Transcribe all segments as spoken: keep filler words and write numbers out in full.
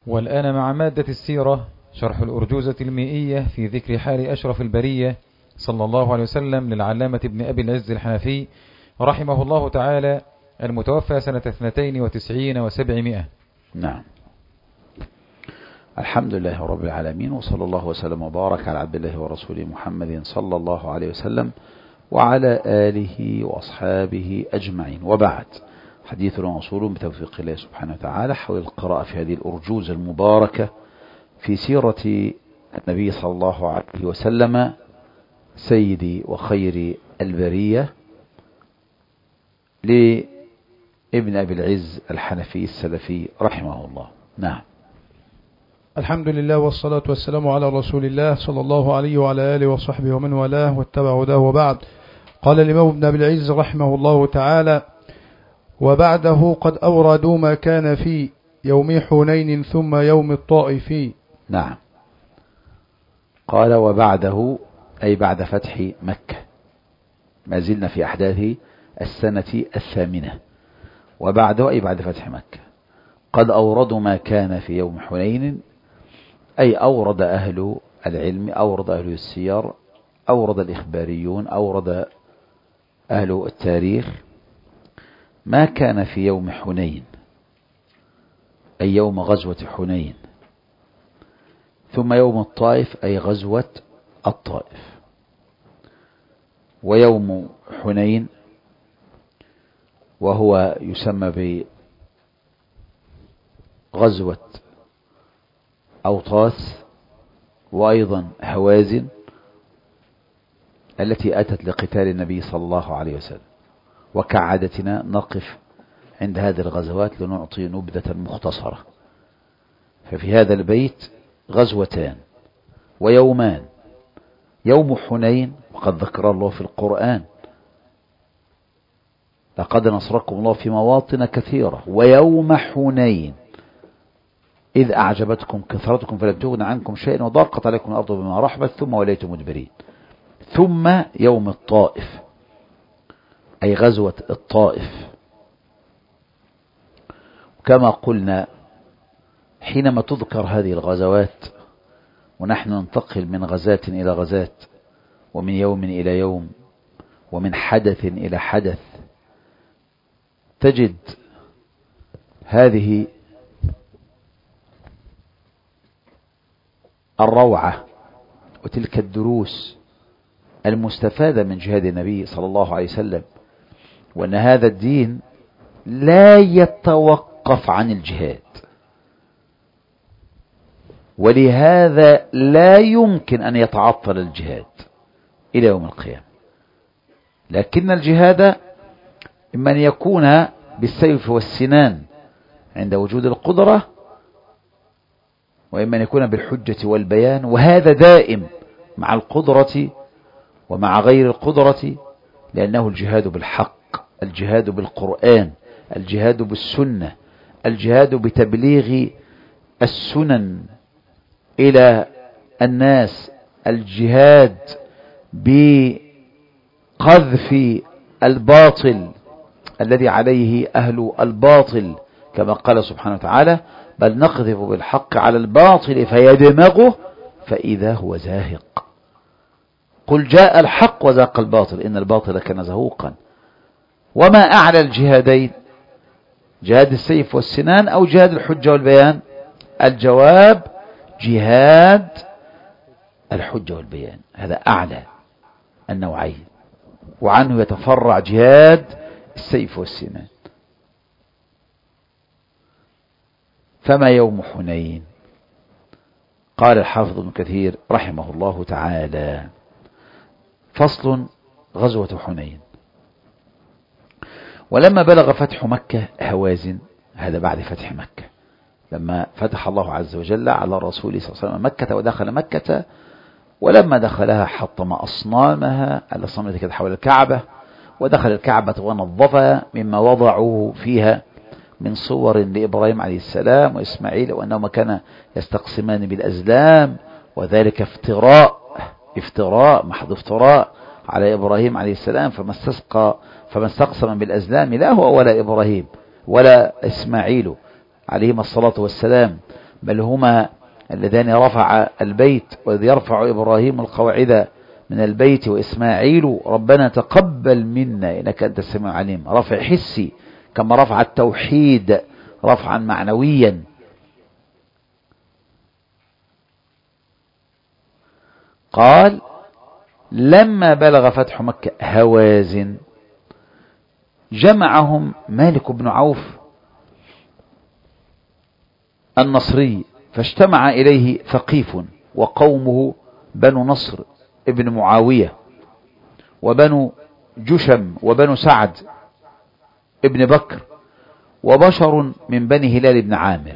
والآن مع مادة السيرة شرح الأرجوزة المئية في ذكر حال أشرف البرية صلى الله عليه وسلم للعلامة ابن أبي العز الحنفي رحمه الله تعالى المتوفى سنة اثنتين وتسعين وسبعمائة. نعم. الحمد لله رب العالمين، وصلى الله وسلم وبارك على عبد الله ورسوله محمد صلى الله عليه وسلم وعلى آله وأصحابه أجمعين، وبعد. حديثنا موصول بتوفيق الله سبحانه وتعالى حول القراءة في هذه الأرجوزة المباركة في سيرة النبي صلى الله عليه وسلم سيدي وخير البرية لابن أبي العز الحنفي السلفي رحمه الله. نعم. الحمد لله والصلاة والسلام على رسول الله صلى الله عليه وعلى آله وصحبه ومن والاه واتبع هداه، وبعد. قال الإمام ابن أبي العز رحمه الله تعالى: وبعده قد أوردوا ما كان في يوم حنين ثم يوم الطائف. نعم. قال وبعده أي بعد فتح مكة، ما زلنا في أحداث السنة الثامنة. وبعده أي بعد فتح مكة قد أوردوا ما كان في يوم حنين، أي أورد أهل العلم، أورد أهل السير، أورد الإخباريون، أورد أهل التاريخ ما كان في يوم حنين، أي يوم غزوة حنين، ثم يوم الطائف أي غزوة الطائف. ويوم حنين وهو يسمى بغزوة أوطاس وأيضا هوازن التي أتت لقتال النبي صلى الله عليه وسلم. وكعادتنا نقف عند هذه الغزوات لنعطي نبذة مختصرة. ففي هذا البيت غزوتان ويومان: يوم حنين وقد ذكر الله في القرآن: لقد نصركم الله في مواطن كثيرة، ويوم حنين إذ أعجبتكم كثرتكم فلم تغن عنكم شيئا وضاقت عليكم الأرض بما رحبت ثم وليتم مدبرين. ثم يوم الطائف أي غزوة الطائف. كما قلنا حينما تذكر هذه الغزوات ونحن ننتقل من غزاة إلى غزاة ومن يوم إلى يوم ومن حدث إلى حدث، تجد هذه الروعة وتلك الدروس المستفادة من جهاد النبي صلى الله عليه وسلم، وأن هذا الدين لا يتوقف عن الجهاد، ولهذا لا يمكن أن يتعطل الجهاد إلى يوم القيامة. لكن الجهاد إما أن يكون بالسيف والسنان عند وجود القدرة، وإما أن يكون بالحجة والبيان، وهذا دائم مع القدرة ومع غير القدرة، لأنه الجهاد بالحق، الجهاد بالقرآن، الجهاد بالسنة، الجهاد بتبليغ السنن إلى الناس، الجهاد بقذف الباطل الذي عليه أهل الباطل، كما قال سبحانه وتعالى: بل نقذف بالحق على الباطل فيدمغه فإذا هو زاهق. قل جاء الحق وزاق الباطل إن الباطل كان زهوقا. وما أعلى الجهادين؟ جهاد السيف والسنان أو جهاد الحجة والبيان؟ الجواب: جهاد الحجة والبيان، هذا أعلى النوعين، وعنه يتفرع جهاد السيف والسنان. فما يوم حنين؟ قال الحافظ ابن كثير رحمه الله تعالى: فصل: غزوة حنين. ولما بلغ فتح مكة هوازن، هذا بعد فتح مكة، لما فتح الله عز وجل على رسوله صلى الله عليه وسلم مكة ودخل مكة، ولما دخلها حطم أصنامها الأصنام التي كانت حول الكعبة، ودخل الكعبة ونظفها مما وضعوه فيها من صور لإبراهيم عليه السلام وإسماعيل، وأنهما كان يستقسمان بالأزلام، وذلك افتراء افتراء محض افتراء على إبراهيم عليه السلام، فما استسقى فما استقسم بالأزلام لا هو ولا إبراهيم ولا إسماعيل عليهما الصلاة والسلام، بل هما اللذان رفع البيت، وإذ يرفع إبراهيم القواعد من البيت وإسماعيل ربنا تقبل منا إنك أنت السميع العليم. رفع حسي كما رفع التوحيد رفعا معنويا. قال لما بلغ فتح مكة هوازن جمعهم مالك بن عوف النصري، فاجتمع إليه ثقيف وقومه بنو نصر ابن معاوية وبنو جشم وبنو سعد ابن بكر وبشر من بني هلال بن عامر،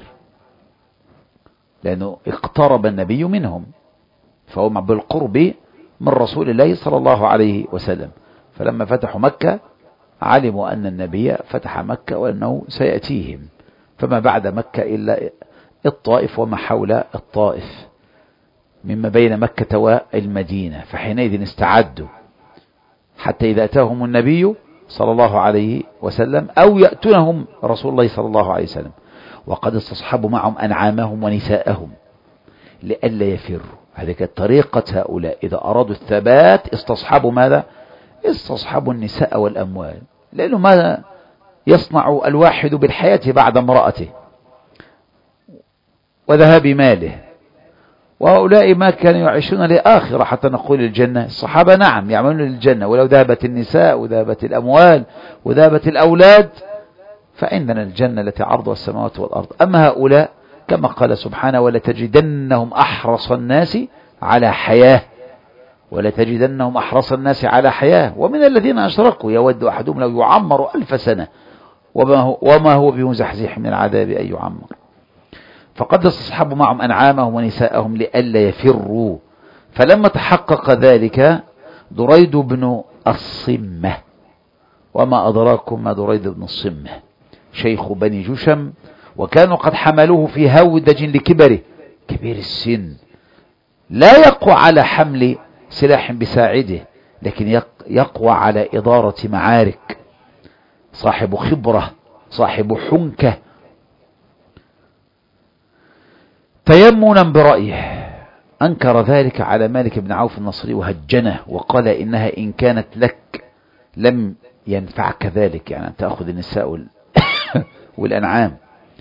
لأنه اقترب النبي منهم فهم بالقرب من رسول الله صلى الله عليه وسلم. فلما فتحوا مكة علموا أن النبي فتح مكة وأنه سيأتيهم، فما بعد مكة إلا الطائف وما حول الطائف مما بين مكة والمدينة، فحينئذ استعدوا حتى إذا أتاهم النبي صلى الله عليه وسلم أو يأتونهم رسول الله صلى الله عليه وسلم وقد استصحبوا معهم أنعامهم ونساءهم لئلا يفروا. هذه كانت طريقة هؤلاء، إذا أرادوا الثبات استصحبوا ماذا؟ استصحبوا النساء والأموال، لأنه ماذا يصنع الواحد بالحياة بعد امرأته وذهاب ماله؟ وهؤلاء ما كانوا يعيشون لآخرة حتى نقول الجنة. الصحابة نعم يعملون للجنة، ولو ذهبت النساء وذهبت الأموال وذهبت الأولاد فعندنا الجنة التي عرضها السماوات والأرض. أما هؤلاء كما قال سبحانه ولتجدنهم أحرص الناس على حياة، ولتجدنهم أحرص الناس على حياة ومن الذين أشركوا يود أحدهم لو يعمر ألف سنة وما هو, وما هو بمزحزح من العذاب أن يعمر. فقد استصحبوا معهم أنعامهم ونساءهم لئلا يفروا. فلما تحقق ذلك دريد بن الصمة، وما أدراكم ما دريد بن الصمة، شيخ بني جشم، وكانوا قد حملوه في هودج لكبره كبير السن، لا يقوى على حمل سلاح بساعده لكن يقوى على إدارة معارك، صاحب خبرة صاحب حنكة. تيمنا برأيه أنكر ذلك على مالك بن عوف النصري وهجنه وقال إنها إن كانت لك لم ينفعك ذلك، يعني أن تأخذ النساء والأنعام،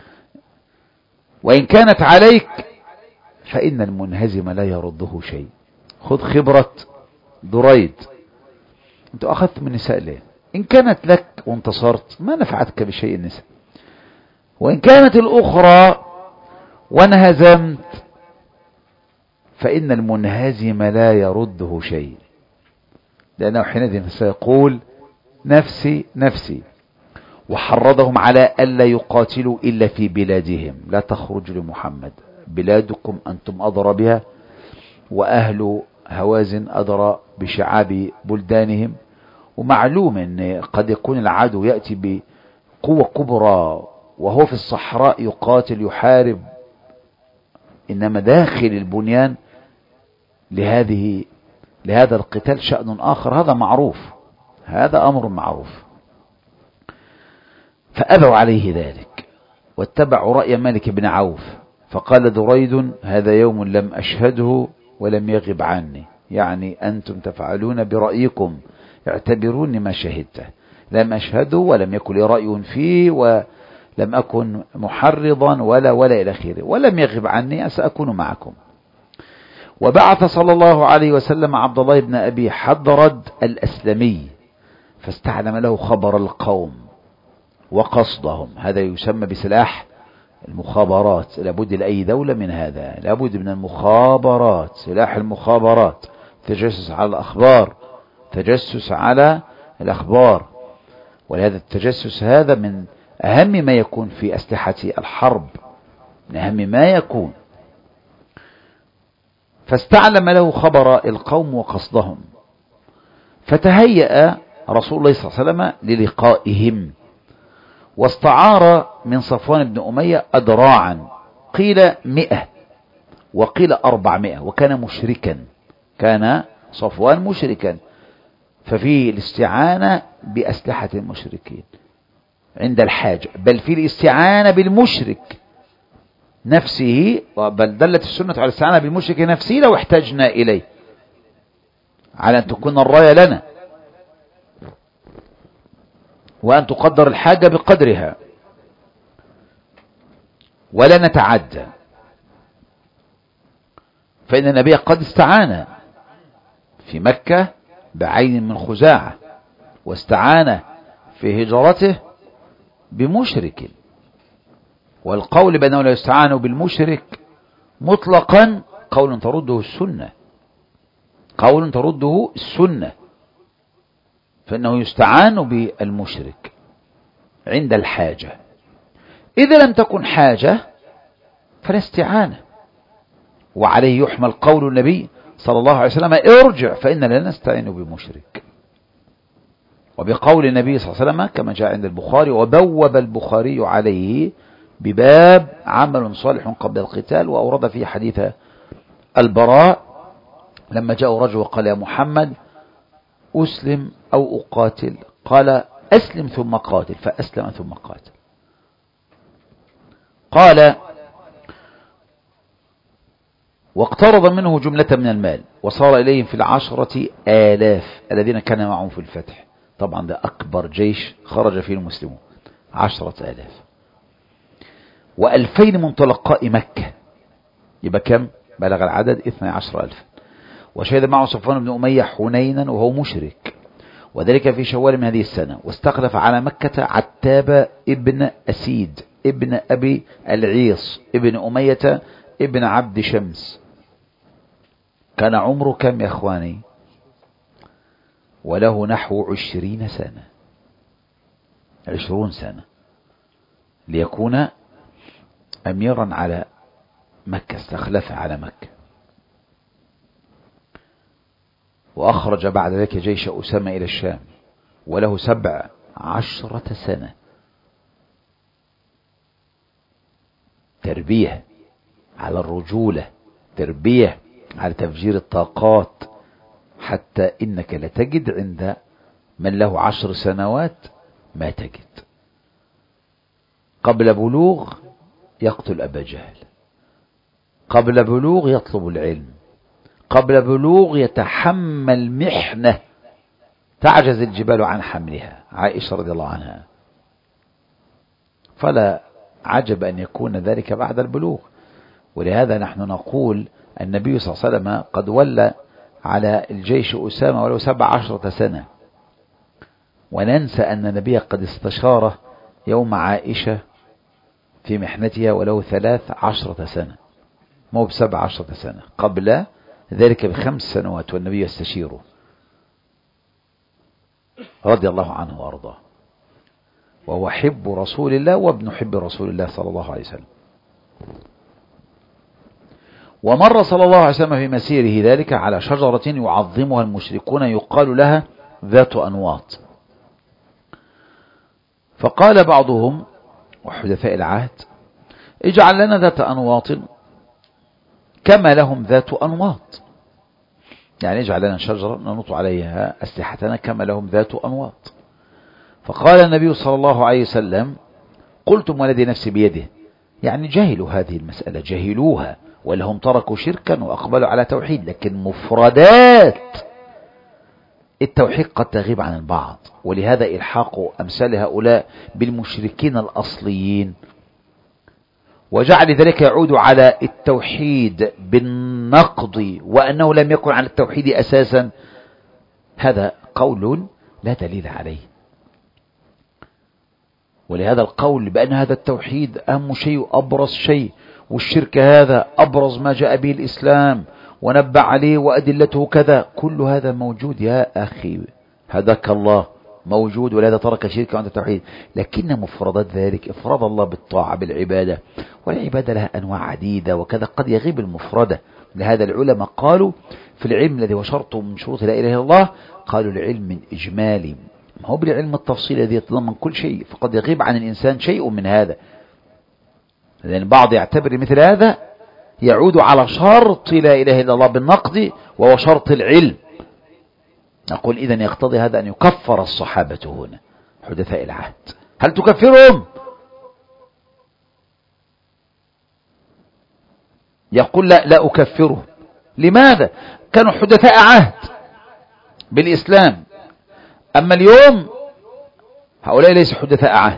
وإن كانت عليك فإن المنهزم لا يرده شيء. خذ خبرة دريد، أنت أخذت من النساء ليه؟ إن كانت لك وانتصرت ما نفعتك بشيء النساء، وإن كانت الأخرى وانهزمت فإن المنهزم لا يرده شيء، لأنه حينئذ سيقول نفسي نفسي. وحرضهم على ألا يقاتلوا إلا في بلادهم، لا تخرجوا لمحمد، بلادكم أنتم أضرى بها، وأهل هوازن أدرى بشعاب بلدانهم. ومعلوم أن قد يكون العدو يأتي بقوة كبرى وهو في الصحراء يقاتل يحارب، إنما داخل البنيان لهذه لهذا القتال شأن آخر، هذا معروف، هذا أمر معروف. فأبوا عليه ذلك واتبعوا رأي مالك بن عوف، فقال دريد هذا يوم لم أشهده ولم يغب عني، يعني أنتم تفعلون برأيكم اعتبروني ما شهدته، لم أشهده ولم يكن لي رأي فيه ولم أكن محرضا ولا ولا إلى آخره، ولم يغب عني سأكون معكم. وبعث صلى الله عليه وسلم عبد الله بن أبي حضرد الأسلمي فاستعلم له خبر القوم وقصدهم، هذا يسمى بسلاح المخابرات، لابد لأي دولة من هذا، لابد من المخابرات، سلاح المخابرات، تجسس على الأخبار، تجسس على الأخبار. ولهذا التجسس هذا من أهم ما يكون في أسلحة الحرب، من أهم ما يكون. فاستعلم له خبر القوم وقصدهم، فتهيأ رسول الله صلى الله عليه وسلم للقائهم، واستعار من صفوان بن أمية أدراعا، قيل مئة وقيل أربعمائة، وكان مشركا، كان صفوان مشركا، ففيه الاستعانة بأسلحة المشركين عند الحاجة، بل في الاستعانة بالمشرك نفسه، بل دلت السنة على الاستعانة بالمشرك نفسه لو احتجنا إليه، على أن تكون الراية لنا وأن تقدر الحاجة بقدرها ولا نتعدى. فإن النبي قد استعان في مكة بعين من خزاعة، واستعان في هجرته بمشرك، والقول بأنه لا يستعان بالمشرك مطلقا قول ترده السنة، قول ترده السنة، فإنه يستعان بالمشرك عند الحاجة. إذا لم تكن حاجة فلا استعانة، وعليه يحمل قول النبي صلى الله عليه وسلم ارجع فإن لا نستعين بمشرك، وبقول النبي صلى الله عليه وسلم كما جاء عند البخاري، وبوب البخاري عليه بباب عمل صالح قبل القتال، وأورد فيه حديث البراء لما جاء رجل وقال يا محمد أسلم أو أقاتل؟ قال أسلم ثم قاتل، فأسلم ثم قاتل. قال واقترض منه جملة من المال وصار إليهم في العشرة آلاف الذين كان معهم في الفتح. طبعا ده أكبر جيش خرج فيه المسلمون، عشرة آلاف وألفين من طلقاء مكة، يبقى كم بلغ العدد؟ اثني عشر ألف. وشهد معه صفوان بن أمية حنينا وهو مشرك، وذلك في شوال من هذه السنة، واستخلف على مكة عتاب ابن أسيد ابن أبي العيص ابن أمية ابن عبد شمس. كان عمره كم يا أخواني؟ وله نحو عشرين سنة، عشرون سنة ليكون أميرا على مكة، استخلف على مكة. وأخرج بعد ذلك جيش أسامة إلى الشام وله سبع عشرة سنة. تربية على الرجولة، تربية على تفجير الطاقات، حتى إنك لتجد عند من له عشر سنوات ما تجد. قبل بلوغ يقتل أبا جهل، قبل بلوغ يطلب العلم، قبل بلوغ يتحمل محنة تعجز الجبال عن حملها، عائشة رضي الله عنها. فلا عجب أن يكون ذلك بعد البلوغ. ولهذا نحن نقول النبي صلى الله عليه وسلم قد ولى على الجيش أسامة ولو سبع عشرة سنة، وننسى أن النبي قد استشاره يوم عائشة في محنتها ولو ثلاث عشرة سنة، مو بسبع عشرة سنة، قبل ذلك بخمس سنوات والنبي يستشيره رضي الله عنه وأرضاه، وهو حب رسول الله وابن حب رسول الله صلى الله عليه وسلم. ومر صلى الله عليه وسلم في مسيره ذلك على شجرة يعظمها المشركون يقال لها ذات أنواط، فقال بعضهم وحدثاء العهد اجعل لنا ذات أنواط كما لهم ذات أنواط، يعني اجعل لنا شجرة ننط عليها أسلحتنا كما لهم ذات أنواط. فقال النبي صلى الله عليه وسلم قلتم والذي نفسي بيده، يعني جهلوا هذه المسألة، جهلوها، ولهم تركوا شركا وأقبلوا على توحيد، لكن مفردات التوحيد قد تغيب عن البعض، ولهذا إلحاق أمثال هؤلاء بالمشركين الأصليين وجعل ذلك يعود على التوحيد بالنقض وأنه لم يكن على التوحيد أساسا، هذا قول لا دليل عليه. ولهذا القول بأن هذا التوحيد أهم شيء وأبرز شيء، والشرك هذا أبرز ما جاء به الإسلام ونبع عليه وأدلته كذا، كل هذا موجود يا أخي هداك الله، موجود، ولهذا ترك شرك عند التوحيد. لكن مفردات ذلك إفراد الله بالطاعة بالعبادة، والعبادة لها أنواع عديدة وكذا، قد يغيب المفردة. لهذا العلماء قالوا في العلم الذي هو شرط من شروط لا إله إلا الله، قالوا العلم من إجمالي، ما هو بالعلم التفصيلي الذي يتضمن كل شيء، فقد يغيب عن الإنسان شيء من هذا، لأن البعض يعتبر مثل هذا يعود على شرط لا إله إلا الله بالنقد وهو شرط العلم. نقول إذن يقتضي هذا أن يكفر الصحابة هنا حدثاء العهد. هل تكفرهم؟ يقول لا لا أكفره. لماذا؟ كانوا حدثاء عهد بالإسلام، أما اليوم هؤلاء ليسوا حدثاء عهد.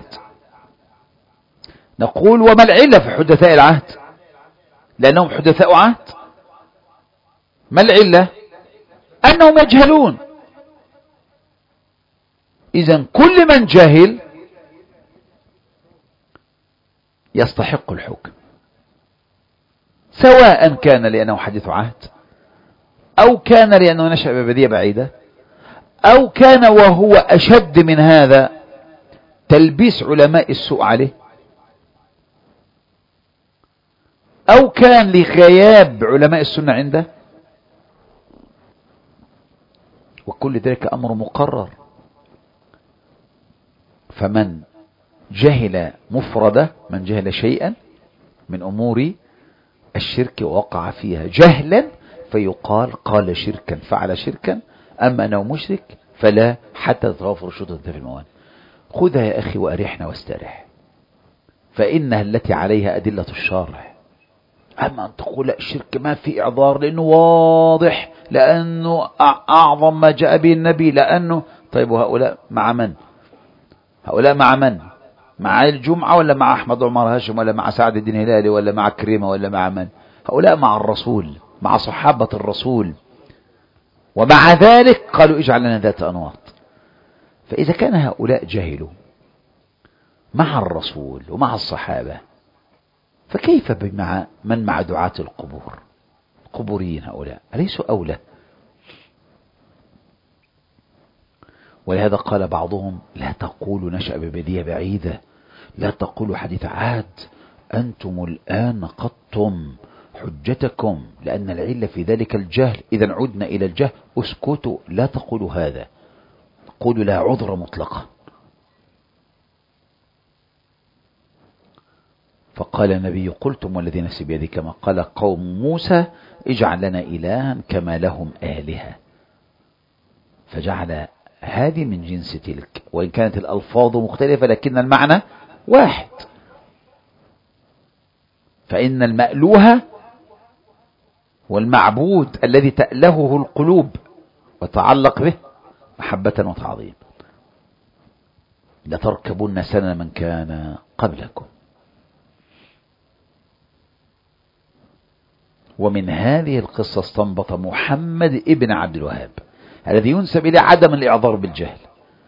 نقول وما العلة في حدثاء العهد؟ لأنهم حدثاء عهد. ما العلة؟ أنهم يجهلون. إذن كل من جهل يستحق الحكم، سواء كان لأنه حديث عهد، أو كان لأنه نشأ ببادية بعيدة، أو كان وهو أشد من هذا تلبيس علماء السوء عليه، أو كان لغياب علماء السنة عنده، وكل ذلك أمر مقرر. فمن جهل مفردة، من جهل شيئا من أمور الشرك ووقع فيها جهلا فيقال قال شركا فعل شركا، أما أنه مشرك فلا، حتى تتوافر الشروط في الموانع. خذها يا أخي وأريحنا واسترح، فإنها التي عليها أدلة الشارع. أما أن تقول لا الشرك ما في إعذار لأنه واضح، لأنه أعظم ما جاء به النبي، لأنه طيب وهؤلاء مع من؟ هؤلاء مع من؟ مع الجمعة ولا مع أحمد عمر هاشم ولا مع سعد الدين هلالي ولا مع كريمة ولا مع من؟ هؤلاء مع الرسول، مع صحابة الرسول، ومع ذلك قالوا اجعل لنا ذات أنواط. فإذا كان هؤلاء جهلوا مع الرسول ومع الصحابة، فكيف بمع من مع دعاة القبور؟ قبوريين هؤلاء أليسوا أولى؟ ولهذا قال بعضهم لا تقولوا نشأ ببادية بعيدة، لا تقولوا حديث عهد، أنتم الآن نقضتم حجتكم، لأن العلة في ذلك الجهل. إذا عدنا إلى الجهل، اسكتوا لا تقولوا هذا، قولوا لا عذر مطلقا. فقال النبي قلتم والذي نفسي بيده كما قال قوم موسى اجعل لنا إلها كما لهم آلهة، فجعل هذه من جنس تلك، وإن كانت الألفاظ مختلفة لكن المعنى واحد. فإن المألوه والمعبود الذي تألهه القلوب وتعلق به محبة وتعظيم. لتركبن سنن من كان قبلكم. ومن هذه القصة استنبط محمد ابن عبد الوهاب الذي ينسب إلى عدم الإعذار بالجهل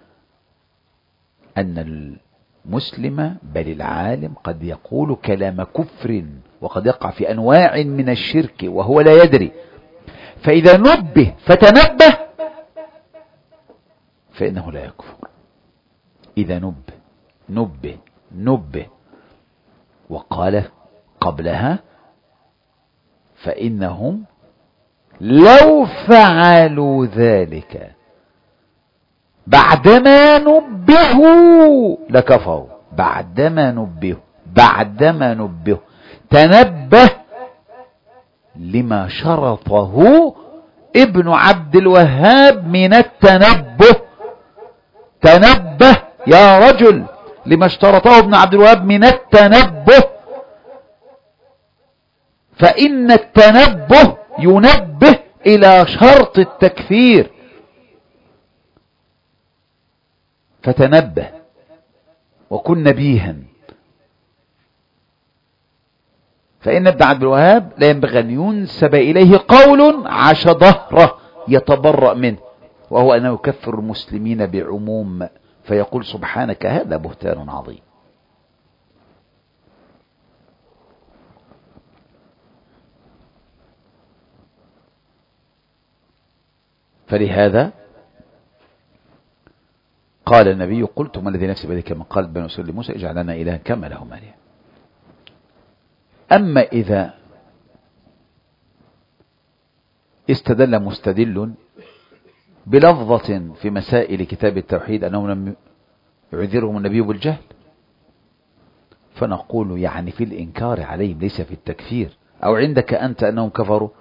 أن المسلم بل العالم قد يقول كلام كفر وقد يقع في أنواع من الشرك وهو لا يدري، فإذا نبه فتنبه فإنه لا يكفر. إذا نبه نبه نبه. وقال قبلها فإنهم لو فعلوا ذلك بعدما نبهوا لكفروا. بعدما نبهوا بعدما نبهوا تنبه لما شرطه ابن عبد الوهاب من التنبه. تنبه يا رجل لما اشترطه ابن عبد الوهاب من التنبه، فإن التنبه ينبه إلى شرط التكفير. فتنبه وكن نبيها. فإن ابن عبد الوهاب لا ينبغي أن ينسب إليه قول عاش ظهره يتبرأ منه، وهو أنه يكفر المسلمين بعموم، فيقول سبحانك هذا بهتان عظيم. فلهذا قال النبي قلتم الذي نفسي بيده كما قال بنو إسرائيل لموسى اجعل لنا إلها كما لهم آلهة. أما إذا استدل مستدل بلفظة في مسائل كتاب التوحيد أنهم لم يعذرهم النبي بالجهل، فنقول يعني في الإنكار عليهم ليس في التكفير. أو عندك أنت أنهم كفروا؟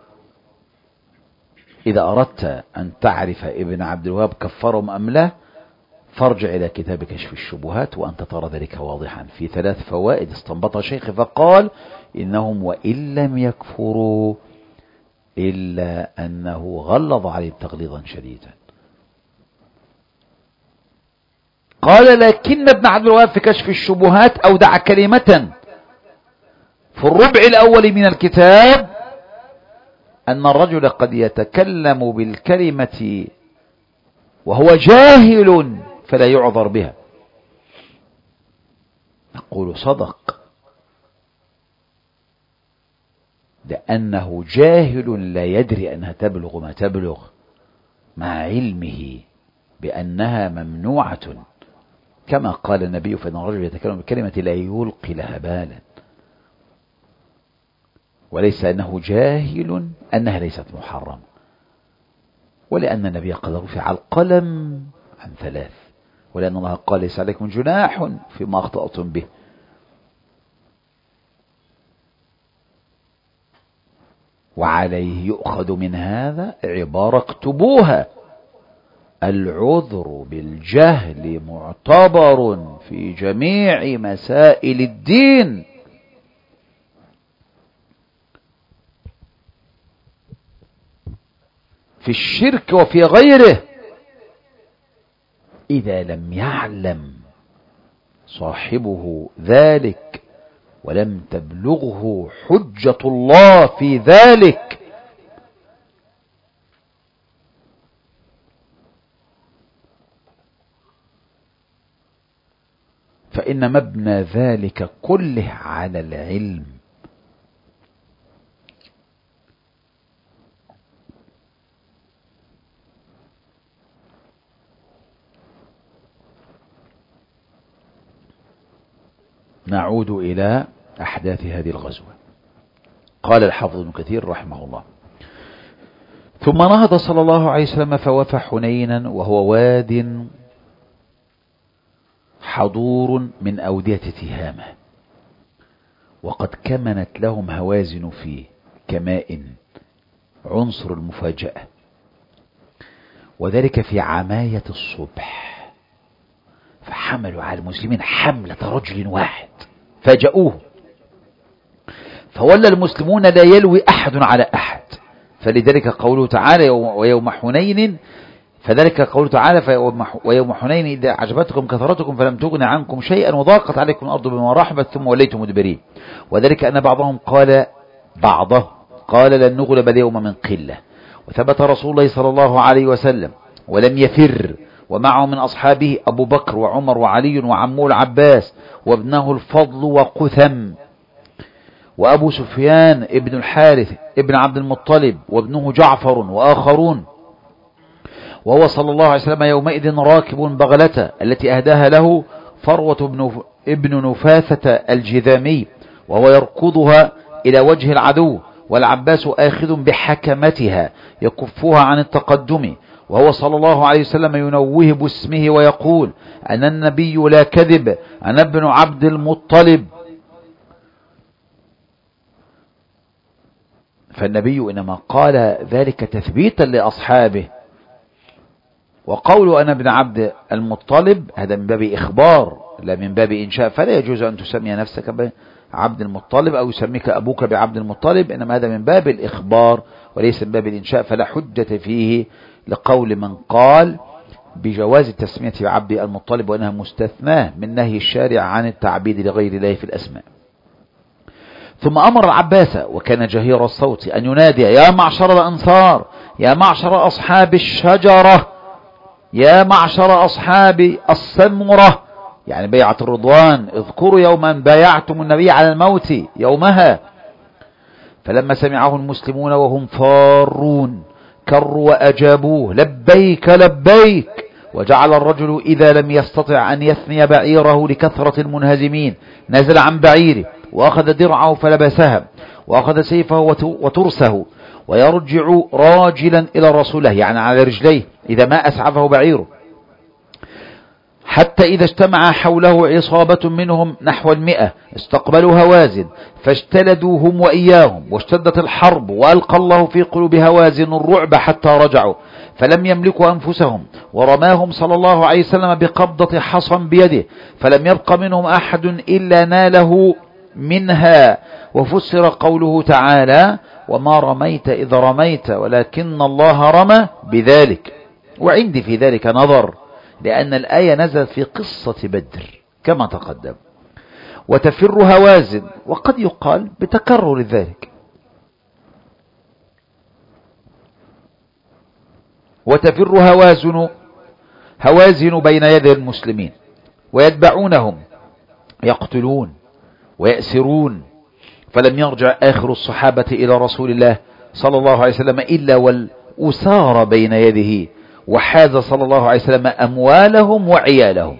إذا أردت أن تعرف ابن عبد الوهاب كفرهم أم لا، فارجع إلى كتاب كشف الشبهات وأنت ترى ذلك واضحا في ثلاث فوائد استنبطها شيخ فقال إنهم وإن لم يكفروا إلا أنه غلظ عليهم تغليظا شديدا. قال لكن ابن عبد الوهاب في كشف الشبهات أودع كلمة في الربع الأول من الكتاب أن الرجل قد يتكلم بالكلمة وهو جاهل فلا يعذر بها. نقول صدق، لأنه جاهل لا يدري أنها تبلغ ما تبلغ مع علمه بأنها ممنوعة، كما قال النبي فإن الرجل يتكلم بالكلمة لا يلقي لها بالا، وليس أنه جاهل أنها ليست محرمة، ولأن النبي قد رفع القلم عن ثلاث، ولأن الله قال ليس عليكم جناح فيما أخطأتم به. وعليه يؤخذ من هذا عبارة اكتبوها: العذر بالجهل معتبر في جميع مسائل الدين. في الشرك وفي غيره، إذا لم يعلم صاحبه ذلك ولم تبلغه حجة الله في ذلك فإن مبنى ذلك كله على العلم. نعود إلى أحداث هذه الغزوة. قال الحافظ ابن كثير رحمه الله: ثم نهض صلى الله عليه وسلم فوفى حنينا وهو واد حضور من أودية تهامة، وقد كمنت لهم هوازن فيه كماء عنصر المفاجأة، وذلك في عماية الصبح، فحملوا على المسلمين حملة رجل واحد فاجأوه، فولى المسلمون لا يلوي أحد على أحد، فلذلك قوله تعالى: ويوم حنين، فذلك قوله تعالى: ويوم حنين إذا أعجبتكم كثرتكم فلم تغن عنكم شيئا وضاقت عليكم الأرض بما رحبت ثم وليتم مدبرين. وذلك أن بعضهم قال بعضه قال لن نغلب اليوم من قلة، وثبت رسول الله صلى الله عليه وسلم ولم يفر، ومعه من أصحابه أبو بكر وعمر وعلي وعمه العباس وابنه الفضل وقثم وأبو سفيان ابن الحارث ابن عبد المطلب وابنه جعفر وآخرون، وهو صلى الله عليه وسلم يومئذ راكب بغلته التي أهداها له فروة ابن نفاثة الجذامي، وهو يركضها إلى وجه العدو، والعباس آخذ بحكمتها يكفها عن التقدم، وهو صلى الله عليه وسلم ينوه باسمه ويقول: أنا النبي لا كذب، أنا ابن عبد المطلب. فالنبي إنما قال ذلك تثبيتا لأصحابه، وقول أنا ابن عبد المطلب هذا من باب إخبار لا من باب إنشاء، فلا يجوز أن تسمي نفسك بعبد المطلب أو يسميك أبوك بعبد المطلب، إنما هذا من باب الإخبار وليس من باب الإنشاء، فلا حجة فيه لقول من قال بجواز التسمية بعبد المطلب وأنها مستثناة من نهي الشارع عن التعبيد لغير الله في الأسماء. ثم أمر العباس وكان جهير الصوت أن ينادي: يا معشر الأنصار، يا معشر أصحاب الشجرة، يا معشر أصحاب السمرة، يعني بيعة الرضوان، اذكروا يوما بايعتم النبي على الموت يومها. فلما سمعه المسلمون وهم فارون كروا وأجابوه: لبيك لبيك. وجعل الرجل إذا لم يستطع أن يثني بعيره لكثرة المنهزمين نزل عن بعيره وأخذ درعه فلبسها وأخذ سيفه وترسه ويرجع راجلا إلى رسوله، يعني على رجليه إذا ما أسعفه بعيره، حتى إذا اجتمع حوله عصابة منهم نحو المئة استقبلوا هوازن فاجتلدوا هم وإياهم، واشتدت الحرب وألقى الله في قلوب هوازن الرعب حتى رجعوا فلم يملكوا أنفسهم، ورماهم صلى الله عليه وسلم بقبضة حصى بيده فلم يبق منهم أحد إلا ناله منها. وفسر قوله تعالى: وما رميت إذ رميت ولكن الله رمى بذلك. وعندي في ذلك نظر، لأن الآية نزلت في قصة بدر كما تقدم. وتفر هوازن، وقد يقال بتكرر ذلك، وتفر هوازن هوازن بين يدي المسلمين ويتبعونهم يقتلون ويأسرون، فلم يرجع آخر الصحابة إلى رسول الله صلى الله عليه وسلم إلا والأسار بين يده، وحاز صلى الله عليه وسلم أموالهم وعيالهم.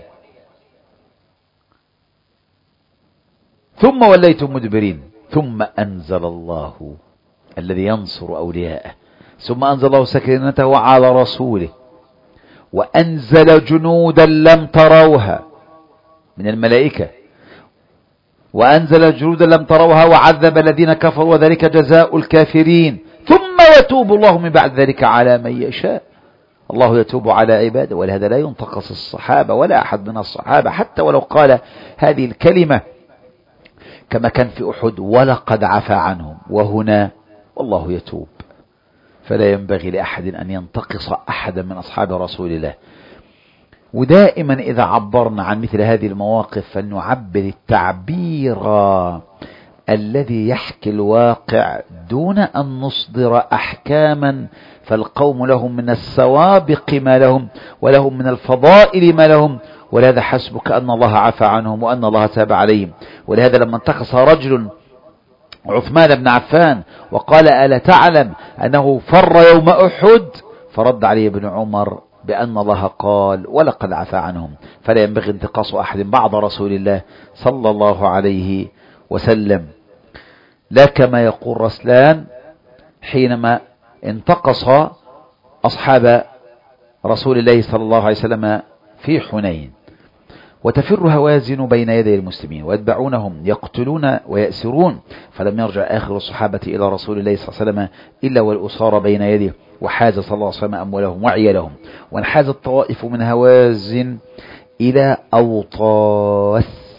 ثم وليتم مدبرين، ثم أنزل الله الذي ينصر أولياءه، ثم أنزل الله سكينته على رسوله وأنزل جنودا لم تروها من الملائكة، وأنزل جنودا لم تروها وعذب الذين كفروا وذلك جزاء الكافرين، ثم يتوب الله من بعد ذلك على من يشاء. الله يتوب على عباده، ولهذا لا ينتقص الصحابة ولا أحد من الصحابة حتى ولو قال هذه الكلمة كما كان في أحد: ولقد عفا عنهم. وهنا والله يتوب، فلا ينبغي لأحد أن ينتقص أحدا من أصحاب رسول الله. ودائما إذا عبرنا عن مثل هذه المواقف فلنعبر التعبير الذي يحكي الواقع دون أن نصدر أحكاما، فالقوم لهم من السوابق ما لهم ولهم من الفضائل ما لهم، ولهذا حسبك أن الله عفى عنهم وأن الله تاب عليهم. ولهذا لما انتقص رجل عثمان بن عفان وقال: ألا تعلم أنه فر يوم أحد؟ فرد عليه ابن عمر بأن الله قال: ولقد عفى عنهم. فلا ينبغي انتقاص أحد بعد رسول الله صلى الله عليه وسلم، لا كما يقول رسلان حينما انتقص أصحاب رسول الله صلى الله عليه وسلم في حنين. وتفر هوازن بين يدي المسلمين ويتبعونهم يقتلون ويأسرون، فلم يرجع آخر الصحابة إلى رسول الله صلى الله عليه وسلم إلا والأسار بين يده، وحاز صلى الله عليه وسلم أموالهم وعيالهم. وانحاز الطوائف من هوازن إلى أوطاس،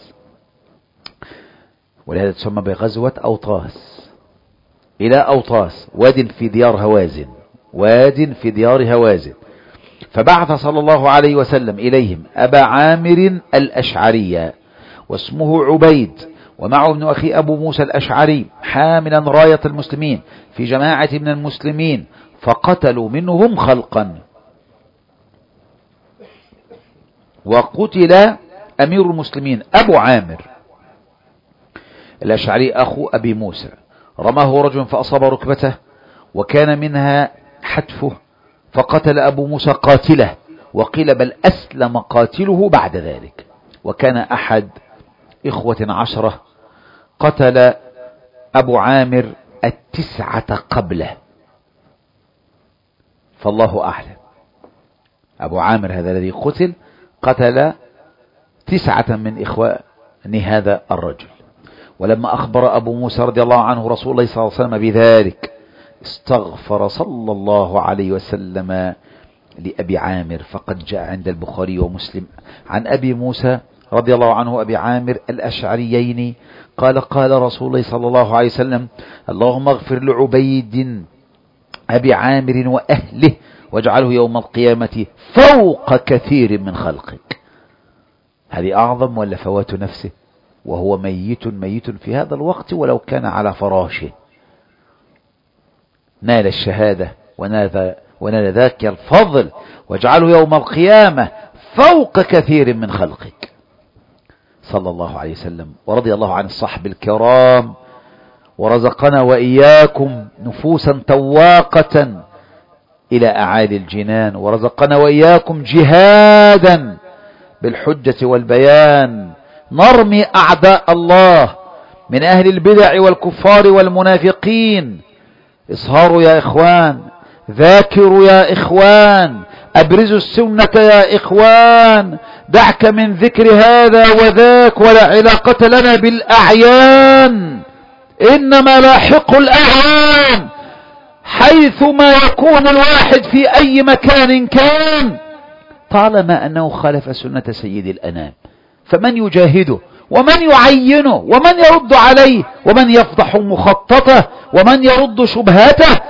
ولهذا تسمى بغزوة أوطاس، إلى أوطاس، واد في ديار هوازن، واد في ديار هوازن. فبعث صلى الله عليه وسلم إليهم أبا عامر الأشعري واسمه عبيد، ومعه ابن أخي أبو موسى الأشعري حاملا راية المسلمين في جماعة من المسلمين، فقتلوا منهم خلقا. وقتل أمير المسلمين أبو عامر الأشعري أخو أبي موسى، رماه رجل فأصاب ركبته وكان منها حتفه، فقتل أبو موسى قاتله، وقيل بل أسلم قاتله بعد ذلك. وكان أحد إخوة عشرة قتل أبو عامر التسعة قبله، فالله أعلم. أبو عامر هذا الذي قتل قتل تسعة من إخوان هذا الرجل. ولما أخبر أبو موسى رضي الله عنه رسول الله صلى الله عليه وسلم بذلك استغفر صلى الله عليه وسلم لأبي عامر، فقد جاء عند البخاري ومسلم عن أبي موسى رضي الله عنه أبي عامر الأشعريين قال: قال رسول الله صلى الله عليه وسلم: اللهم اغفر لعبيد أبي عامر وأهله واجعله يوم القيامة فوق كثير من خلقك. هذه أعظم ولا فوات نفسه وهو ميت ميت في هذا الوقت ولو كان على فراشه؟ نال الشهادة ونال, ونال ذاك الفضل، واجعله يوم القيامة فوق كثير من خلقك صلى الله عليه وسلم. ورضي الله عن الصحب الكرام، ورزقنا وإياكم نفوسا تواقة إلى أعالي الجنان، ورزقنا وإياكم جهادا بالحجة والبيان نرمي أعداء الله من أهل البدع والكفار والمنافقين. اصهروا يا إخوان، ذاكروا يا إخوان، أبرزوا السنة يا إخوان، دعك من ذكر هذا وذاك، ولا علاقة لنا بالأعيان، إنما لاحق الأعيان حيثما يكون الواحد في أي مكان كان، طالما أنه خالف سنة سيد الأنام. فمن يجاهده ومن يعينه ومن يرد عليه ومن يفضح مخططه ومن يرد شبهاته؟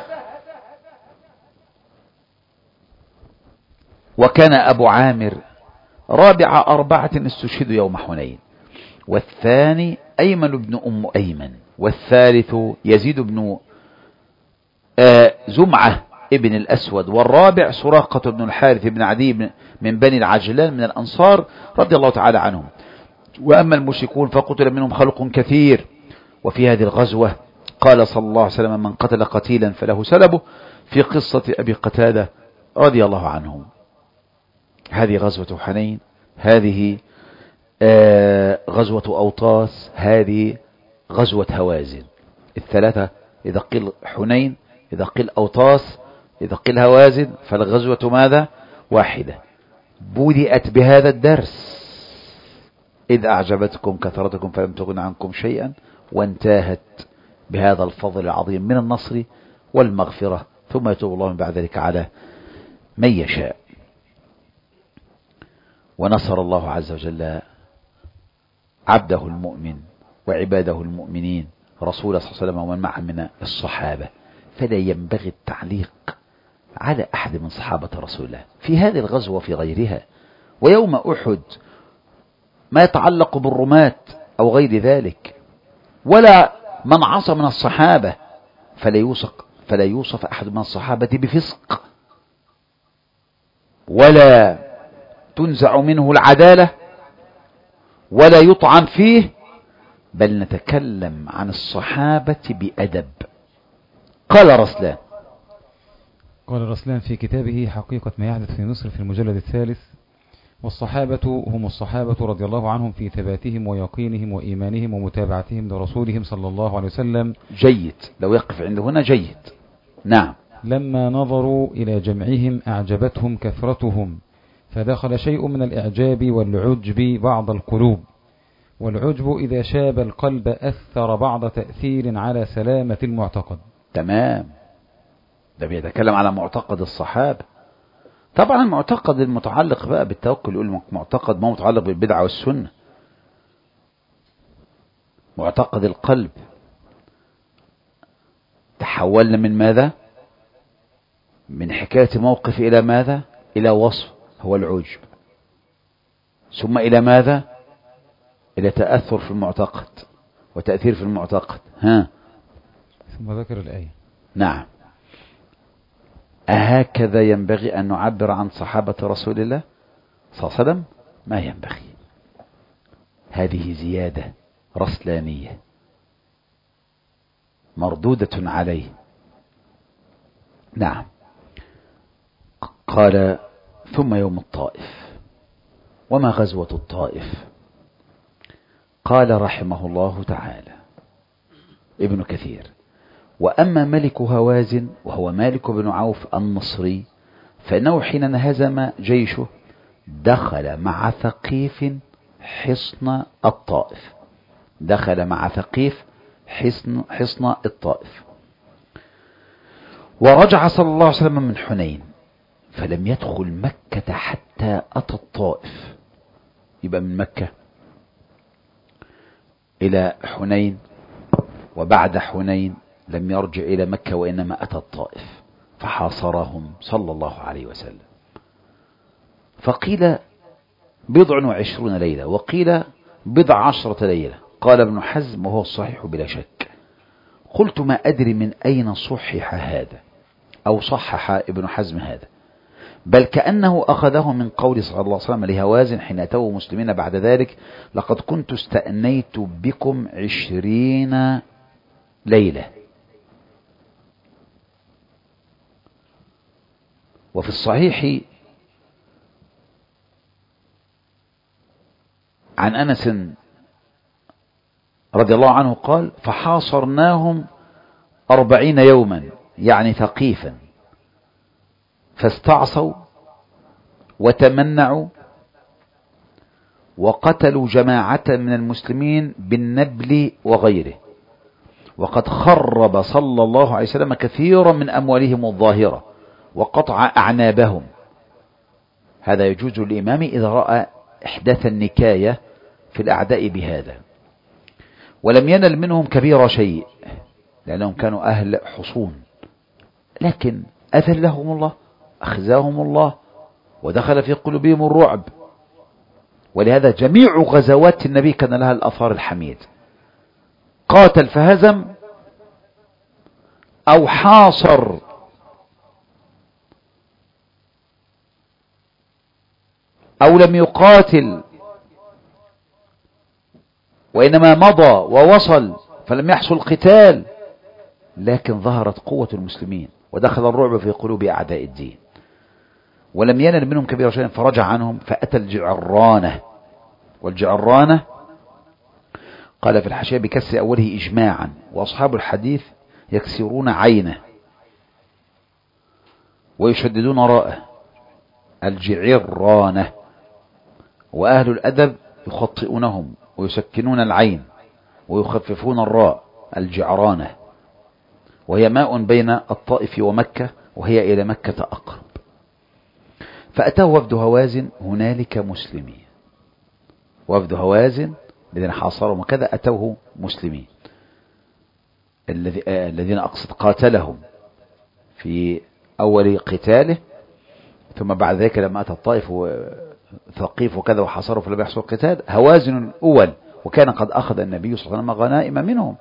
وكان أبو عامر رابع أربعة استشهدوا يوم حنين، والثاني أيمن بن أم أيمن، والثالث يزيد بن آه زمعة ابن الأسود، والرابع سراقة بن الحارث بن عدي من بني العجلان من الأنصار رضي الله تعالى عنهم. وأما المشركون فقتل منهم خلق كثير. وفي هذه الغزوة قال صلى الله عليه وسلم: من قتل قتيلا فله سلبه، في قصة أبي قتادة رضي الله عنهم. هذه غزوة حنين، هذه آه غزوة أوطاس، هذه غزوة هوازن. الثلاثة إذا قيل حنين، إذا قيل أوطاس، إذا قيل هوازن، فالغزوة ماذا؟ واحدة. بدأت بهذا الدرس: إذ أعجبتكم كثرتكم فلم تغن عنكم شيئا، وانتهت بهذا الفضل العظيم من النصر والمغفرة، ثم يتوب الله من بعد ذلك على من يشاء. ونصر الله عز وجل عبده المؤمن وعباده المؤمنين، رسول صلى الله عليه وسلم ومن معه من الصحابة. فلا ينبغي التعليق على أحد من صحابة رسول الله في هذه الغزوة وفي غيرها. ويوم أحد ما يتعلق بالرماة أو غير ذلك، ولا من عصى من الصحابة، فلا يوصف, فلا يوصف أحد من الصحابة بفسق، ولا تنزع منه العدالة، ولا يطعن فيه، بل نتكلم عن الصحابة بأدب. قال رسلان قال رسلان في كتابه حقيقة ما يحدث في مصر في المجلد الثالث: والصحابة هم الصحابة رضي الله عنهم في ثباتهم ويقينهم وإيمانهم ومتابعتهم لرسولهم صلى الله عليه وسلم. جيد، لو يقف عند هنا جيد. نعم. لما نظروا إلى جمعهم أعجبتهم كثرتهم، فدخل شيء من الإعجاب والعجب بعض القلوب، والعجب إذا شاب القلب أثر بعض تأثير على سلامة المعتقد. تمام، ده بيتكلم على معتقد الصحابة. طبعا المعتقد المتعلق بقى بالتوكل يقول معتقد ما متعلق بالبدعة والسنة. معتقد القلب تحولنا من ماذا؟ من حكاية موقف إلى ماذا؟ إلى وصف هو العجب، ثم إلى ماذا؟ إلى تأثر في المعتقد وتأثير في المعتقد. ها، ثم ذكر الآية. نعم. أهكذا ينبغي أن نعبر عن صحابة رسول الله صلى الله عليه وسلم؟ ما ينبغي. هذه زيادة رسلانية مردودة عليه. نعم. قال: ثم يوم الطائف. وما غزوة الطائف؟ قال رحمه الله تعالى ابن كثير: وأما ملك هوازن وهو مالك بن عوف النصري، فإنه حين انهزم جيشه دخل مع ثقيف حصن الطائف. دخل مع ثقيف حصن, حصن الطائف. ورجع صلى الله عليه وسلم من حنين، فلم يدخل مكة حتى أتى الطائف. يبقى من مكة إلى حنين، وبعد حنين لم يرجع إلى مكة وإنما أتى الطائف فحاصرهم صلى الله عليه وسلم. فقيل بضع وعشرون ليلة، وقيل بضع عشرة ليلة. قال ابن حزم وهو الصحيح بلا شك. قلت: ما أدري من أين صحح هذا أو صحح ابن حزم هذا، بل كأنه أخذه من قول صلى الله عليه وسلم لهوازن حين أتوا مسلمين بعد ذلك: لقد كنت استأنيت بكم عشرين ليلة. وفي الصحيح عن أنس رضي الله عنه قال: فحاصرناهم أربعين يوما، يعني ثقيفا، فاستعصوا وتمنعوا وقتلوا جماعة من المسلمين بالنبل وغيره، وقد خرب صلى الله عليه وسلم كثيرا من أموالهم الظاهرة وقطع أعنابهم. هذا يجوز للإمام إذا رأى إحداث النكاية في الأعداء بهذا. ولم ينل منهم كبير شيء لأنهم كانوا أهل حصون، لكن أذلهم الله، أخزاهم الله، ودخل في قلوبهم الرعب. ولهذا جميع غزوات النبي كان لها الأثار الحميد، قاتل فهزم أو حاصر أو لم يقاتل وإنما مضى ووصل فلم يحصل قتال، لكن ظهرت قوة المسلمين ودخل الرعب في قلوب أعداء الدين. ولم ينل منهم كبير شيء فرجع عنهم فأتى الجعرانة. والجعرانة قال في الحاشية بكسر أوله إجماعا، وأصحاب الحديث يكسرون عينه ويشددون راءه، الجعرانة. وأهل الأدب يخطئونهم ويسكنون العين ويخففون الراء، الجعرانة. وهي ماء بين الطائف ومكة، وهي إلى مكة أقرب. فأتاه وفد هوازن هنالك مسلمين، وفد هوازن الذين حاصرهم وكذا أتوه مسلمين، الذين أقصد قاتلهم في أول قتاله، ثم بعد ذلك لما أتى الطائف وثقيف وكذا وحاصروا فلم يحصل قتال. هوازن الأول، وكان قد أخذ النبي صلى الله عليه وسلم غنائم منهم.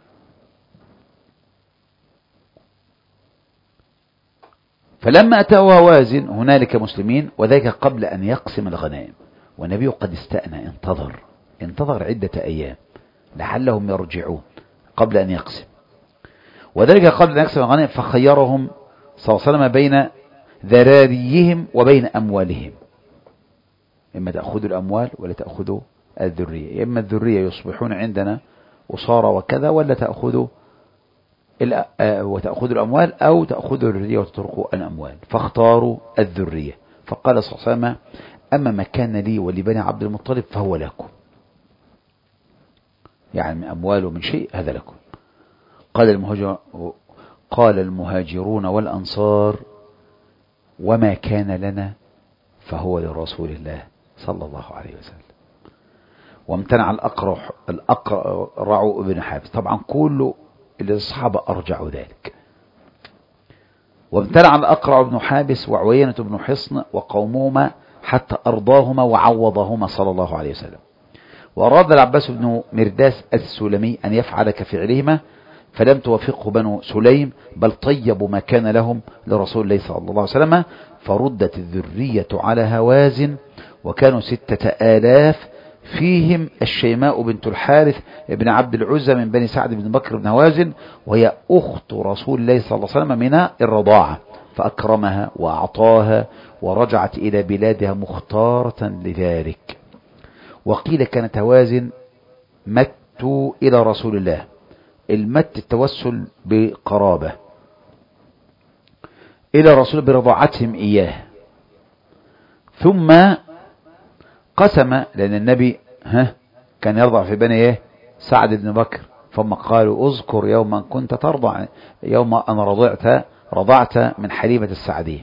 فلما أتوا هوازن هنالك مسلمين، وذلك قبل أن يقسم الغنائم، والنبي قد استأنى، انتظر انتظر عدة أيام لعلهم يرجعون قبل أن يقسم، وذلك قبل أن يقسم الغنائم. فخيرهم صلى الله عليه وسلم بين ذراريهم وبين أموالهم، إما تأخذوا الأموال ولا تأخذوا الذرية، إما الذرية يصبحون عندنا أسارة وكذا، ولا تأخذوا وتأخذوا الأموال أو تأخذوا الذرية وتتركوا الأموال. فاختاروا الذرية. فقال صلى الله عليه وسلم أما ما كان لي ولبني عبد المطلب فهو لكم، يعني من أموال ومن شيء هذا لكم. قال المهاجر قال المهاجرون والأنصار وما كان لنا فهو لرسول الله صلى الله عليه وسلم. وامتنع الأقرع الأقرع ابن حابس، طبعا كل الصحابة أرجعوا ذلك. وامتنع الأقرع بن حابس وعوينة بن حصن وقومهما حتى أرضاهما وعوضهما صلى الله عليه وسلم. وأراد العباس بن مرداس السلمي أن يفعل كفعلهما، فلم توافقه بنو سليم، بل طيبوا ما كان لهم لرسول الله صلى الله عليه وسلم. فردت الذرية على هوازن، وكانوا ستة آلاف، فيهم الشيماء بنت الحارث ابن عبد العزى من بني سعد بن بكر بن هوازن، وهي أخت رسول الله صلى الله عليه وسلم من الرضاعة، فأكرمها وأعطاها ورجعت إلى بلادها مختارة لذلك. وقيل كانت هوازن متوا إلى رسول الله، المت التوسل بقرابة إلى رسول برضاعتهم إياه. ثم قسم، لأن النبي ها كان يرضع في بني إيه سعد بن بكر، ثم قالوا اذكر يوما كنت ترضع، يوم أن رضعت رضعت من حليمة السعدية.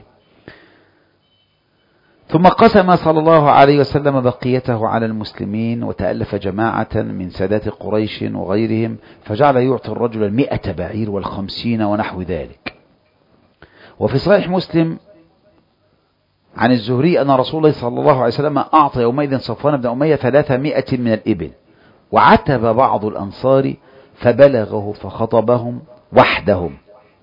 ثم قسم صلى الله عليه وسلم بقيته على المسلمين، وتألف جماعة من سادات قريش وغيرهم، فجعل يعطي الرجل المئة بعير والخمسين ونحو ذلك. وفي صحيح مسلم عن الزهري أن رسول الله صلى الله عليه وسلم أعطى يومئذ صفوان بن أمية ثلاثمائة من الإبل، وعتب بعض الأنصار فبلغه فخطبهم وحدهم.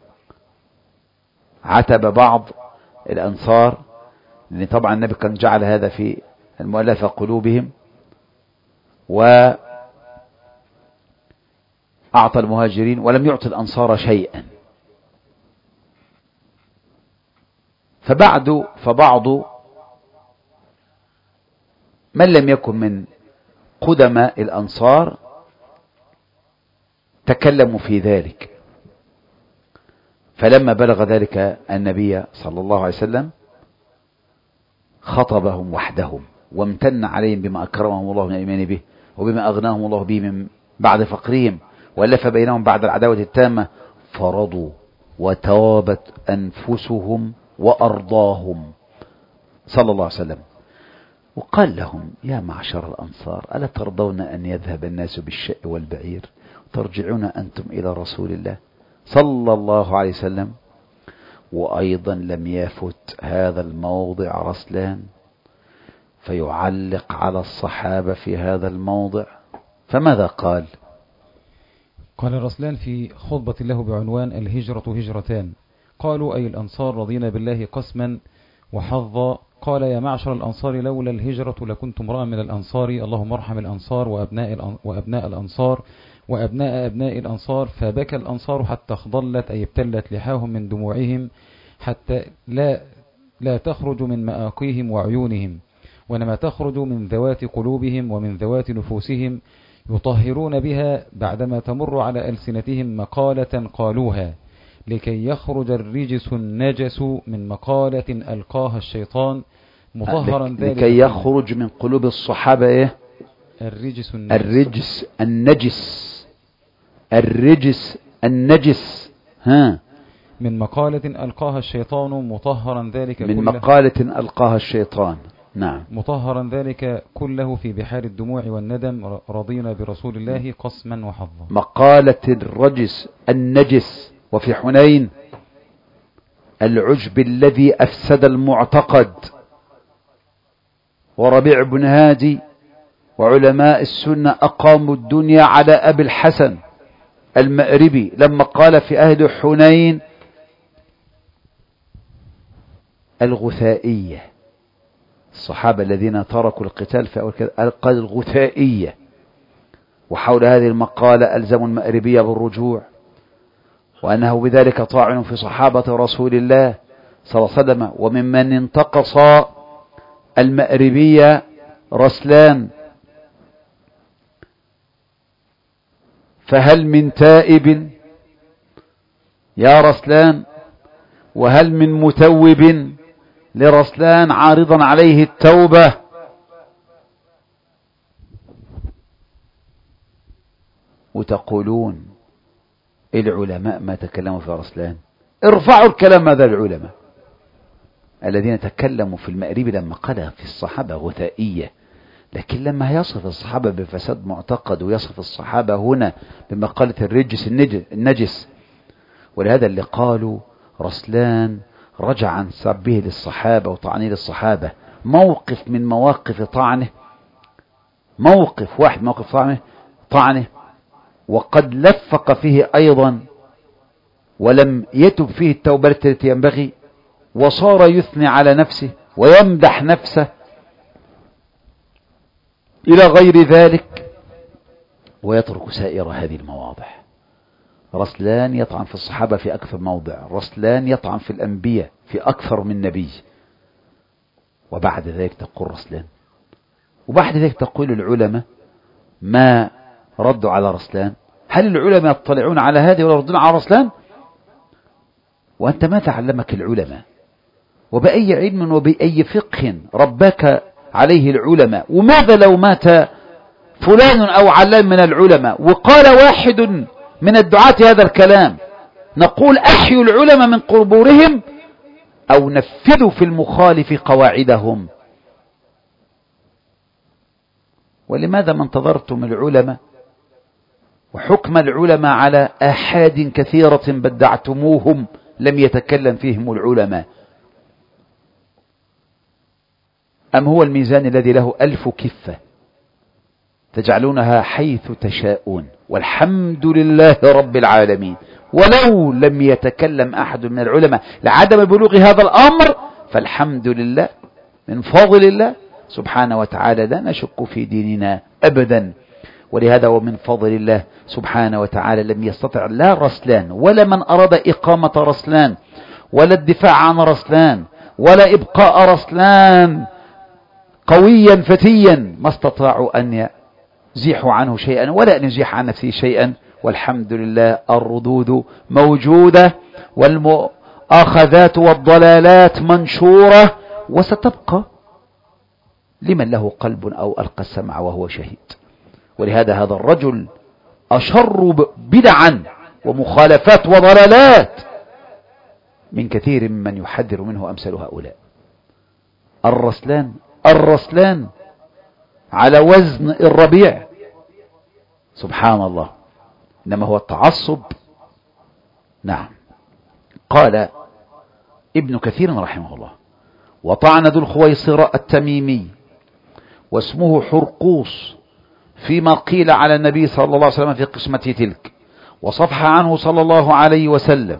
عتب بعض الأنصار، لأن طبعا النبي كان جعل هذا في المؤلفة قلوبهم، وأعطى المهاجرين ولم يعطي الأنصار شيئا. فبعد فبعض من لم يكن من قدماء الأنصار تكلموا في ذلك. فلما بلغ ذلك النبي صلى الله عليه وسلم خطبهم وحدهم وامتن عليهم بما أكرمهم الله من الإيمان به وبما أغناهم الله به من بعد فقرهم وألف بينهم بعد العداوة التامة، فرضوا وتوابت أنفسهم وأرضاهم صلى الله عليه وسلم. وقال لهم: يا معشر الأنصار، ألا ترضون أن يذهب الناس بالشاء والبعير ترجعون أنتم إلى رسول الله صلى الله عليه وسلم؟ وأيضا لم يفت هذا الموضع رسلان فيعلق على الصحابة في هذا الموضع، فماذا قال؟ قال رسلان في خطبة له بعنوان الهجرة هجرتان، قالوا: أي الأنصار رضينا بالله قسما وحظا. قال: يا معشر الأنصار، لولا الهجرة لكنت امرأ من الأنصار، اللهم ارحم الأنصار وأبناء, وأبناء الأنصار وأبناء أبناء الأنصار. فبكى الأنصار حتى اخضلت، أي ابتلت لحاهم من دموعهم، حتى لا, لا تخرج من مآقيهم وعيونهم، وإنما تخرج من ذوات قلوبهم ومن ذوات نفوسهم، يطهرون بها بعدما تمر على ألسنتهم مقالة قالوها، لكي يخرج الرجس النجس من مقالة ألقاها الشيطان مطهرا ذلك. لكي يخرج من قلوب الصحابة إيه؟ الرجس النجس. الرجس النجس الرجس النجس ها من مقالة ألقاها الشيطان مطهرا ذلك من كله. مقالة ألقاها الشيطان، نعم. مطهرا ذلك كله في بحار الدموع والندم، رضينا برسول الله قسما وحظا. مقالة الرجس النجس. وفي حنين: العجب الذي أفسد المعتقد. وربيع بن هادي وعلماء السنة أقاموا الدنيا على أبي الحسن المأربي لما قال في أهل حنين: الغثائية. الصحابة الذين تركوا القتال في أول كده قال الغثائية. وحول هذه المقالة ألزموا المأربية بالرجوع، وأنه بذلك طاعن في صحابة رسول الله صلى الله عليه وسلم. وممن انتقص المأربية رسلان: فهل من تائب يا رسلان، وهل من متوب لرسلان عارضا عليه التوبة؟ وتقولون العلماء ما تكلموا في رسلان. ارفعوا الكلام هذا العلماء الذين تكلموا في المأربي لما قال في الصحابة غثائية، لكن لما يصف الصحابة بفساد معتقد ويصف الصحابة هنا بمقالة الرجس النجس. ولهذا اللي قالوا رسلان رجع عن سبه للصحابة وطعنه للصحابة موقف من مواقف طعنه، موقف واحد موقف طعنه طعنه وقد لفق فيه أيضا ولم يتب فيه التوبة التي ينبغي، وصار يثني على نفسه ويمدح نفسه إلى غير ذلك، ويترك سائر هذه المواضع. رسلان يطعن في الصحابة في أكثر موضع، رسلان يطعن في الأنبياء في أكثر من نبي، وبعد ذلك تقول رسلان. وبعد ذلك تقول العلماء ما ردوا على رسلان. هل العلماء يطلعون على هذه ولا يردون على رسلان؟ وأنت ما تعلمك العلماء، وبأي علم وبأي فقه ربك عليه العلماء؟ وماذا لو مات فلان أو علام من العلماء وقال واحد من الدعاة هذا الكلام؟ نقول أحيوا العلماء من قبورهم أو نفذوا في المخالف قواعدهم. ولماذا ما انتظرتم العلماء وحكم العلماء على آحاد كثيرة بدعتموهم لم يتكلم فيهم العلماء؟ أم هو الميزان الذي له ألف كفة تجعلونها حيث تشاءون؟ والحمد لله رب العالمين. ولو لم يتكلم أحد من العلماء لعدم بلوغ هذا الأمر فالحمد لله من فضل الله سبحانه وتعالى، لا نشك في ديننا أبدا. ولهذا ومن فضل الله سبحانه وتعالى لم يستطع لا رسلان ولا من أراد إقامة رسلان ولا الدفاع عن رسلان ولا إبقاء رسلان قويا فتيا، ما استطاعوا أن يزيحوا عنه شيئا ولا أن يزيح عن نفسه شيئا. والحمد لله الردود موجودة والمؤاخذات والضلالات منشورة، وستبقى لمن له قلب أو ألقى السمع وهو شهيد. ولهذا هذا الرجل أشر بدعا ومخالفات وضلالات من كثير ممن يحذر منه أمثال هؤلاء. الرسلان الرسلان على وزن الربيع، سبحان الله، إنما هو التعصب. نعم. قال ابن كثير رحمه الله: وطعن ذو الخويصرة التميمي واسمه حرقوس فيما قيل على النبي صلى الله عليه وسلم في قسمته تلك، وصفح عنه صلى الله عليه وسلم،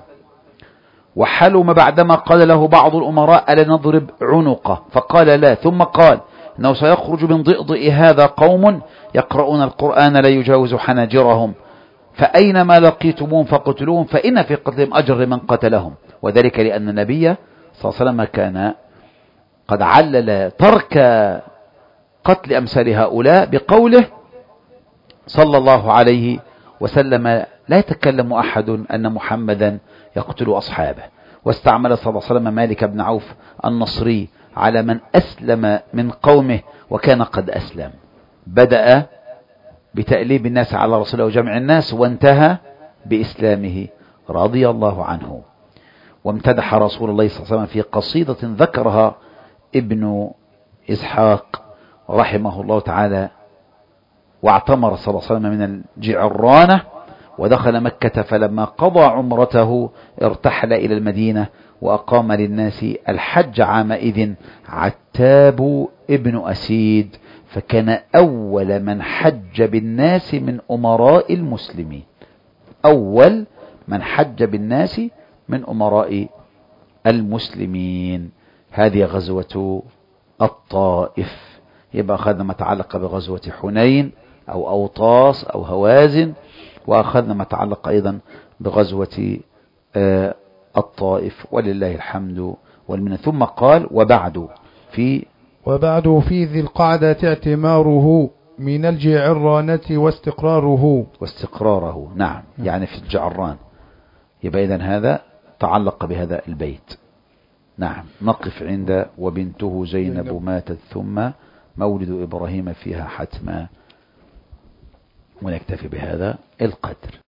وحلم بعدما قال له بعض الأمراء ألا نضرب عنقه، فقال لا، ثم قال إنه سيخرج من ضئضئ هذا قوم يقرؤون القرآن لا يجاوز حناجرهم، فأينما لقيتموهم فقتلوهم، فإن في قتلهم أجر من قتلهم. وذلك لأن النبي صلى الله عليه وسلم كان قد علل ترك قتل أمثال هؤلاء بقوله صلى الله عليه وسلم: لا يتكلم أحد أن محمدا يقتل أصحابه. واستعمل صلى الله عليه وسلم مالك بن عوف النصري على من أسلم من قومه وكان قد أسلم. بدأ بتأليب الناس على رسول الله وجمع الناس، وانتهى بإسلامه رضي الله عنه. وامتدح رسول الله صلى الله عليه وسلم في قصيدة ذكرها ابن إسحاق رحمه الله تعالى: واعتمر صلى الله عليه وسلم من الجعرانة ودخل مكة، فلما قضى عمرته ارتحل إلى المدينة وأقام للناس الحج عامئذ عتاب ابن أسيد، فكان أول من حج بالناس من أمراء المسلمين، أول من حج بالناس من أمراء المسلمين. هذه غزوة الطائف. يبقى أخذنا ما تعلق بغزوة حنين أو أوطاس أو هوازن، وأخذنا ما تعلق أيضا بغزوة آه الطائف، ولله الحمد والمنة. ثم قال: وبعد في وبعد في ذي القعدة اعتماره من الجعرانة واستقراره واستقراره نعم، يعني في الجعران. يبقى إذن هذا تعلق بهذا البيت. نعم. نقف عند وبنته زينب ماتت ثم مولد إبراهيم فيها حتما، ونكتفي بهذا القدر.